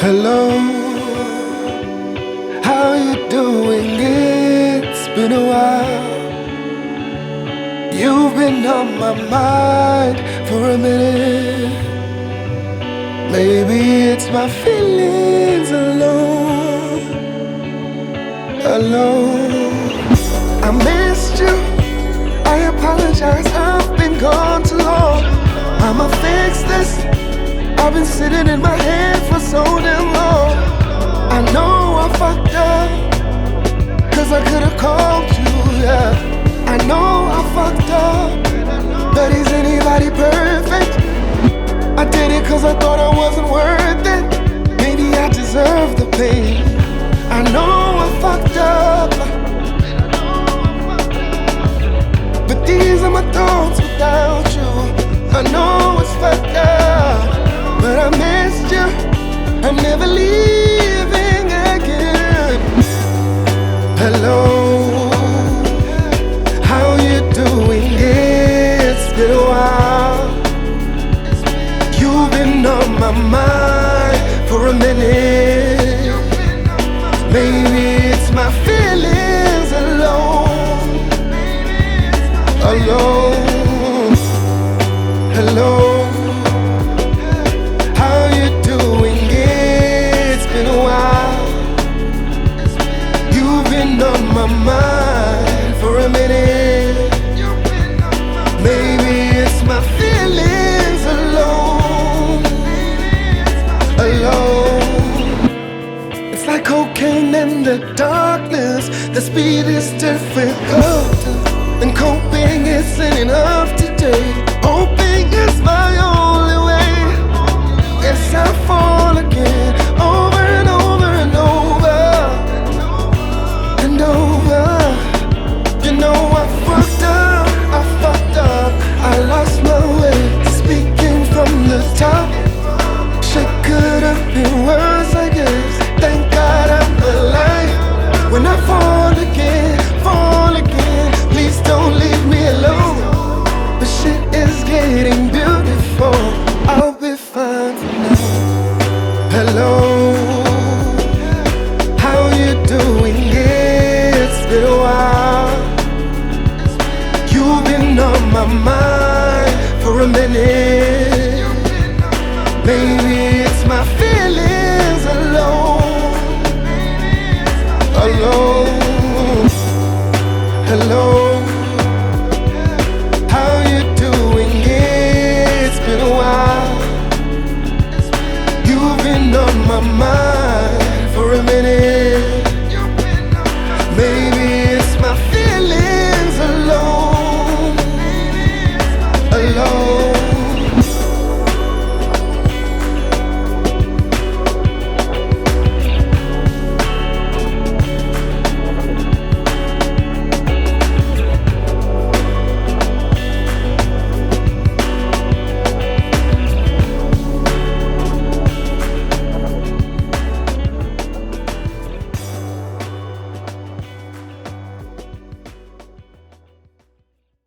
Hello, how you doing? It's been a while. You've been on my mind for a minute. Maybe it's my feelings alone. Alone. I missed you. I apologize, I've been gone too long. I'ma fix this. I've been sitting in my head for so damn long. I know I fucked up, cause I could've called you, yeah. I know I fucked up, but is anybody perfect? I did it cause I thought I wasn't worth it. Maybe I deserve the pain. I know I fucked up, but these are my thoughts without you. I know it's fucked up, but I missed you. I'm never leaving again. Hello, how you doing? It's been a while. You've been on my mind for a minute. Maybe it's my feelings alone. Alone. Hello, how you doing? It's been a while. You've been on my mind for a minute. Maybe it's my feelings alone. Alone. It's like cocaine in the darkness. The speed is difficult, and coping isn't enough today. Hoping is my only way. Yes, I fall again, over and over and over and over. You know I fucked up, I lost my way. Speaking from the top, shit could have been worse, I guess. Thank God I'm alive. When I fall again, please don't leave me alone. The shit is getting beautiful. I'll be fine for now. Hello, how you doing? It's been a while. You've been on my mind for a minute. Maybe